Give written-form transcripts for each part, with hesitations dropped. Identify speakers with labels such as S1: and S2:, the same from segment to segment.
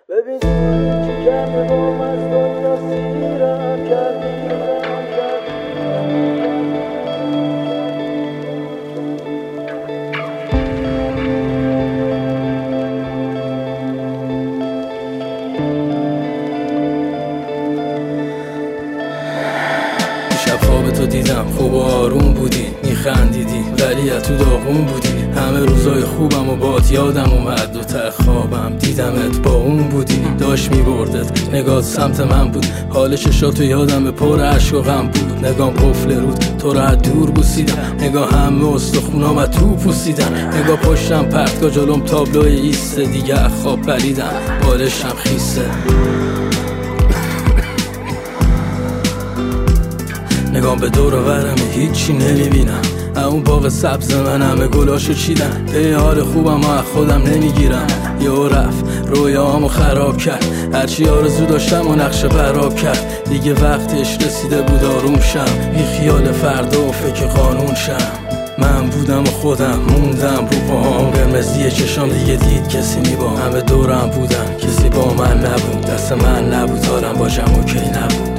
S1: ببین چی کرده بام از دنیا سیرم کردی.
S2: شب خواب تو دیدم، خوب و آروم بودی، میخندیدی ولی تو داغون بودی. همه روزای خوبم و بات یادم اومد، دوتر خوابم دیدمت با اون بودی. داشت میبردت، نگات سمت من بود، حال چشاتو یادم پر عشق و غم بود. نگام قفل رود، تو را دور بوسیدم، نگاه همه استخونام از تو پوسیدم. نگاه پشتم پرتگاه جلوم تابلوی ایسته، دیگه خواب پریدم بالشم خیسته. نگام به دور و برمه هیچی نمیبینم، اون باغ سبز من همه گلاشو چیدن. به حال خوبم و خودم نمیگیرم، یهو رفت رویامو خراب کرد. هرچی آرزو داشتم و نقشه براب کرد. دیگه وقتش رسیده بود آروم شم، بی خیال فردا و فکر قانون شم. من بودم و خودم موندم رو پاهام، قرمزی چشام دیگه دید کسی نیبام. همه دورم بودن کسی با من نبود، دست من نبود حالم با جمع اوکی نبود.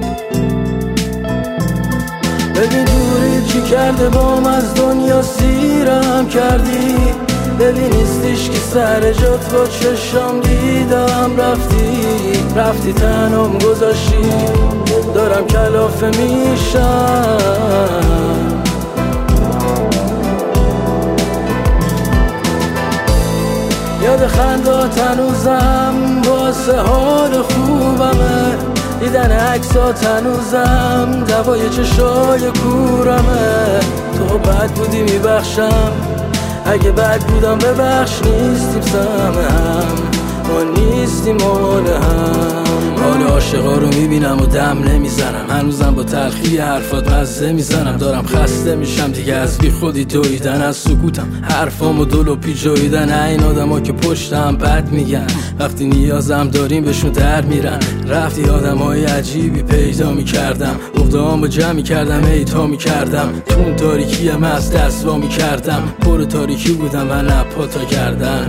S1: ببین دوری چی کرده بام از دنیا سیرم کردی. ببین نیستیش که سر جات با چشام دیدم رفتی تنم گذاشتی، دارم کلافه میشم. یاد خندات هنوزم واسه حال خوبمه، دیدن عکسات هنوزم دوای چشای کورمه. تو بد بودی میبخشم، اگه بد بودم ببخش. نیستیم سهم هم، ما نیستیم مال هم.
S2: حال عاشقا رو میبینم و دم نمیزنم، هنوزم با تلخی حرفات مزه میزنم. دارم خسته میشم دیگه از بی خودی دویدن، از سکوتم حرفام و دل و پی جویدن. این آدم ها که پشتم بد میگن، وقتی نیازم داریم بهشون در میرن. رفتی آدم های عجیبی پیدا میکردم، اقدام رو جمع میکردم ایتا میکردم. تو اون تاریکی از دست وا میکردم، پر تاریکی بودم و نپا تا کردن.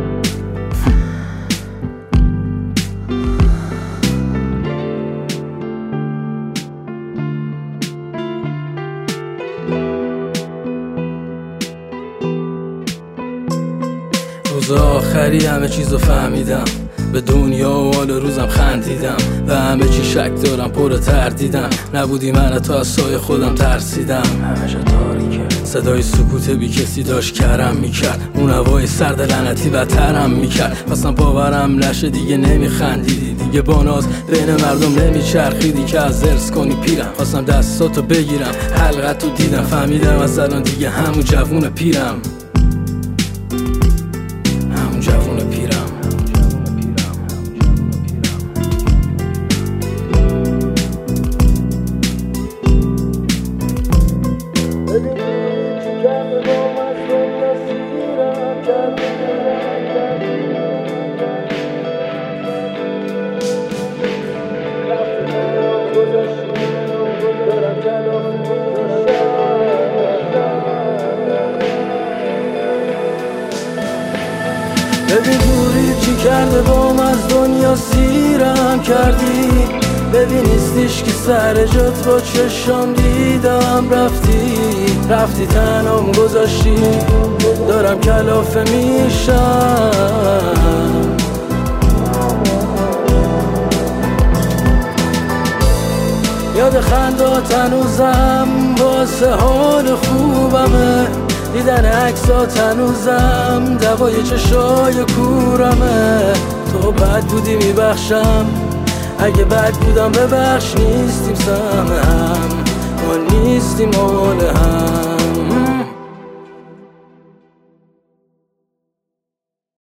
S2: روز آخری همه چیزو فهمیدم، به دنیا و حال روزم خندیدم. و همه چی شک دارم پر تردیدم، نبودی من تا از سایه خودم ترسیدم. همه جا تاریکه، صدای سکوت بی کسی داشت کرم میکرد. اون هوای سرد لعنتی بدترم میکرد. خواستم باورم نشه دیگه نمیخندیدی، دیگه با ناز بین مردم نمیچرخیدی که از ارث کنی پیرم. خواستم دستاتو بگیرم، حلقتو دیدم، فهمیدم از الان دیگه همون جوون پیرم.
S1: ببین دوری چی کرده بام از دنیا سیرم کردی. ببین نیستیش که سر جات با چشام دیدم رفتی تنم گذاشتی، دارم کلافه میشم. یاد خندات هنوزم واسه حال خوبمه، دیدن عکسات هنوزم دوای چشای کورمه. تو بد بودی میبخشم، اگه بد بودم ببخش. نیستیم سهم هم، ما نیستیم مال هم.